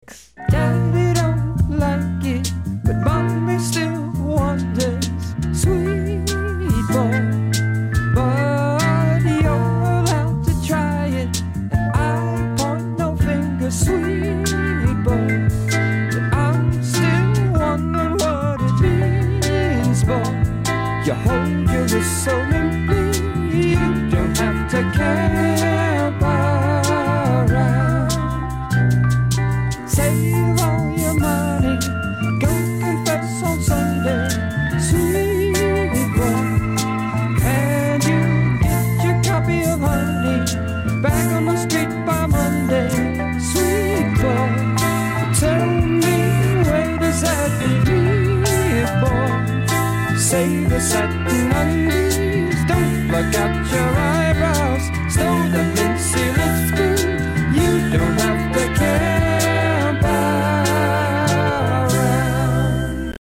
Daddy don't like it, but mommy still wonders. Sweet boy, but you're allowed to try it, and I point no finger. Sweet boy, but I'm still wondering what it means, boy. You hold your wrist so limply, you don't have to camp around. Save all your money, go confess on Sunday, sweet boy. And you get your copy of Honey back on the street by Monday, sweet boy. Tell me, where does that leave, boy? Save the satin undies, don't look out your